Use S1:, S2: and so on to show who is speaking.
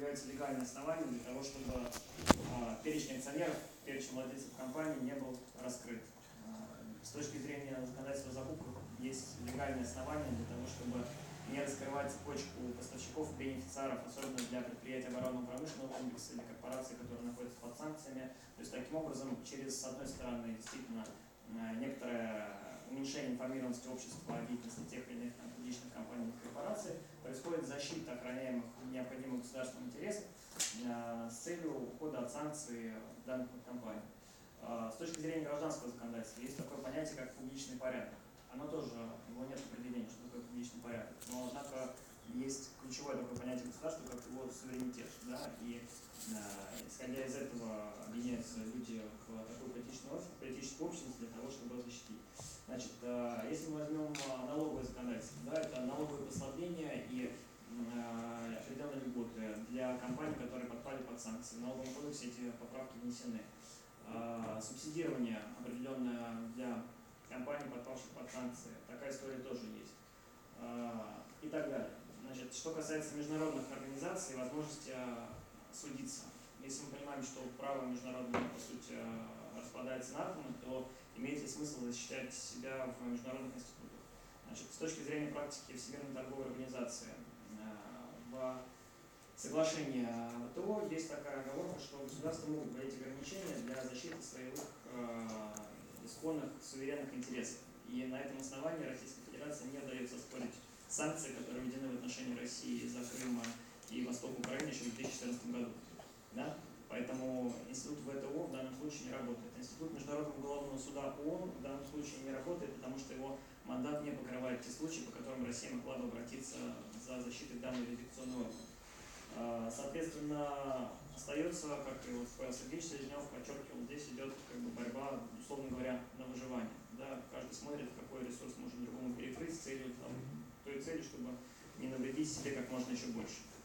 S1: появится легальное основание для того, чтобы перечень акционеров, перечень владельцев компании не был раскрыт. С точки зрения законодательства о закупках есть легальное основание для того, чтобы не раскрывать цепочку поставщиков и бенефициаров, особенно для предприятий оборонно-промышленного комплекса или корпораций, которые находятся под санкциями. То есть таким образом, с одной стороны, действительно некоторое уменьшение информированности общества о деятельности тех или иных публичных компаний и корпораций, происходит защита охраняемых необходимых государственных интересов с целью ухода от санкций данных компаний. С точки зрения гражданского законодательства есть такое понятие, как публичный порядок. Оно тоже, его нет определения, что такое публичный порядок. Но, однако, есть ключевое такое понятие государства, как его суверенитет. Да? И исходя из этого объединяются люди в такую политическую общность для того, чтобы его защитить. Значит, если мы возьмем налоговое законодательство, да, это налоговые послабления и определенные льготы для компаний, которые подпали под санкции. В налоговом кодексе эти поправки внесены. Субсидирование определенное для компаний, подпавших под санкции. Такая история тоже есть. И так далее. Значит, что касается международных организаций, возможности судиться. Если мы понимаем, что право международное, по сути, распадается на атомы, то имеет ли смысл защищать себя в международных институтах? Значит, с точки зрения практики Всемирной торговой организации, в соглашении ВТО есть такая оговорка, что государства могут вводить ограничения для защиты своих исконных суверенных интересов. И на этом основании Российская Федерация не дает оспорить санкции, которые введены в отношении России из-за Крыма и Востока Украины еще в 2014 году. Да? Поэтому институт ВТО в данном случае не работает. Институт Международного уголовного суда ООН в данном случае не работает, потому что его мандат не покрывает те случаи, по которым Россия могла бы обратиться за защитой данной юрисдикционной органа. Соответственно, остается, как и вот Павел Сергеевич Селезнев подчеркивал, здесь идет борьба, условно говоря, на выживание. Да? Каждый смотрит, какой ресурс может другому перекрыть с целью, той целью, чтобы не навредить себе как можно еще больше.